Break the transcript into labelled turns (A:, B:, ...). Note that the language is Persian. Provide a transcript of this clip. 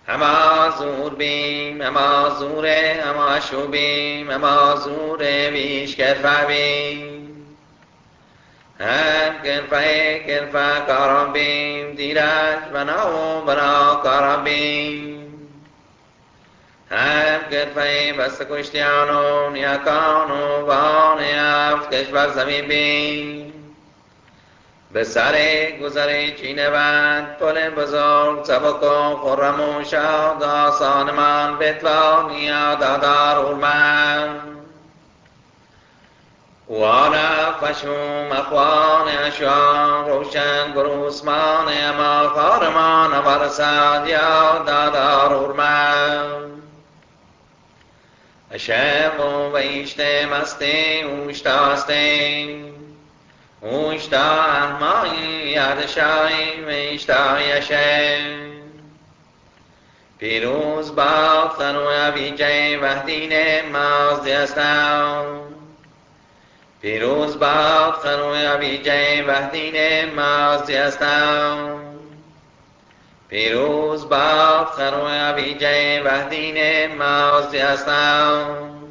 A: اما زور بیم اما زوره اما شوبیم اما زوره بیش کرفه بیم هم کرفه کارم بیم دیرش بنا کارم بیم هم کرفه بست کشتیانو نیاکانو بان افت کش بر زمین بیم به سر گذر چینه بند پل بزرگ سبک و خرم و شاد آسان من بطلا دادار اورمن وانا فشوم اخوان اشوان روشن گروسمان اما خارمان ورساد یا دادار اورمن اشم و ویشته مسته اوشتاسته اوشتا احمایی یادشایی ویشتا یشه پیروز باد خنویا بیجه وحدین مازدی استاو پیروز باد خنویا بیجه وحدین مازدی استاو پیروز باد خنویا بیجه وحدین مازدی استاو